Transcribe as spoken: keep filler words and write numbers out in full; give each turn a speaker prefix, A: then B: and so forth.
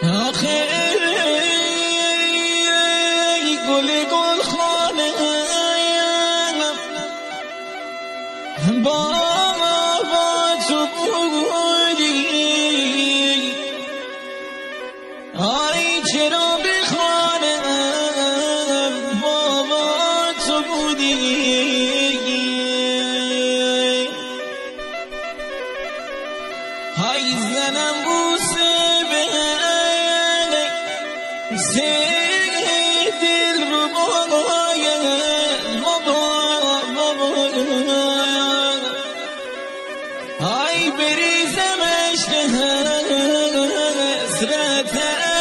A: آخه گل گل خانه بابا با تو بودی، آی چرا بخوانم بابا تو بودی. های زنم بوسه به دل رو بابای بابا بابا، های بریزم عشق حسرت